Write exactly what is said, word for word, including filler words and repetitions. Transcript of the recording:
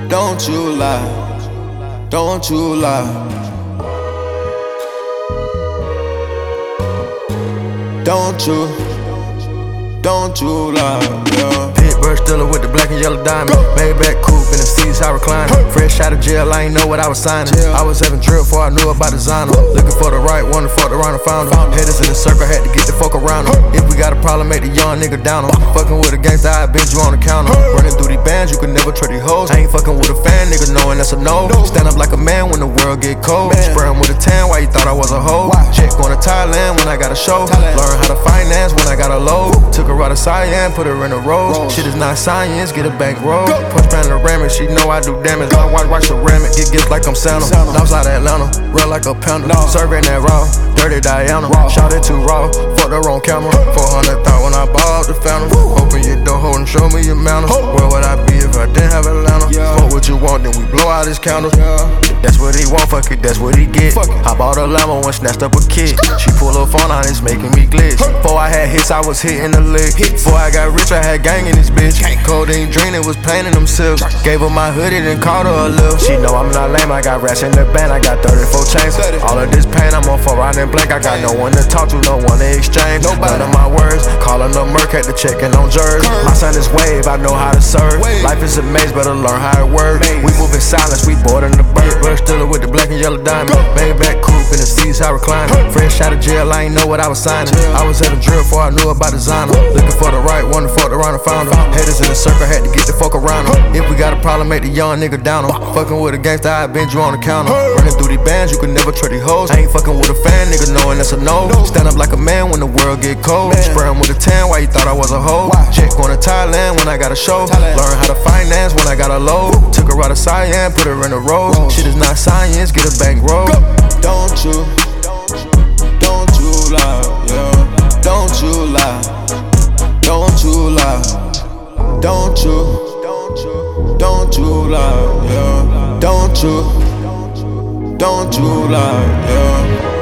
Don't you lie, don't you lie. Don't you, don't you lie, yeah. Pittsburgh Steeler with the black and yellow diamond. Maybach coupe in the seats, I recline. Fresh out of jail, I ain't know what I was signing. I was having drill before I knew about designer. Looking for the right one to fuck around and found him. Headers in the circle, had to get the fuck around him. If we got a problem, make the young nigga down him. Fucking with a gangster, I bend you on the counter. Running through these bands, you can never trust these hoes. I ain't fucking with a fan, nigga, knowing that's a no. Stand up like a man when the world get cold. Spray him with a tan, why you thought I was a hoe? Check going to Thailand when I got a show. Learn how to finance when I got a load. Took her out of Cyan, put her in a rose. Shit is not science, get a bank roll. Punch panoramic, she know I do damage. My watch watch ceramic, get gifts like I'm Santa. Outside of Atlanta, real like a panda. Serving that raw, dirty Diana. Shot it too raw, fucked her on camera. four hundred thought when I bought the fountain. Open your door, hold and show me your manners. Where would I be if I didn't have Atlanta? Fuck what you want, then we blow out his candles. That's what he want, fuck it, that's what he get. I bought a Lambo and snatched up a kid. She pull her phone out, it's making me glitch. Before I had hits, I was hitting the lick. Before I got rich, I had gang in this bitch. Codeine dream, it was painting them silks. Gave her my hoodie, then called her a lil'. She know I'm not lame, I got rats in the band, I got thirty-four chains. All of this pain, I'm on for riding blank. I got no one to talk to, no one to exchange. None of my words, calling up Merc, had to checking on Jers. My son is wave, I know how to serve. Life is a maze, better learn how it works. We move in silence, we bored in the bird. Bird Steeler with the black and yellow diamond. Maybach coupe in the seats, I recline. Fresh out of jail, I ain't know what I was signing. I was having drill before I knew about designer. Looking for the right one to fuck around and found him. Headers in the circle, had to get the fuck around him. If we got a problem, make the young nigga down him. Fucking with a gangster, I bend you on the counter. Running through these bands, you can never trust these hoes. I ain't fucking with a fan, nigga, knowing that's a no. Stand up like a man when the world get cold. Spray him with a tan, why you thought I was a hoe? Check going to Thailand when I got a show. Learn how to finance when I got a load. Took her out of Cyan, put her in a rose. Shit is not science, get a bank roll. Don't you, don't you lie, yeah. Don't you lie, don't you lie. Don't you, don't you lie, yeah. Don't you, don't you lie, yeah.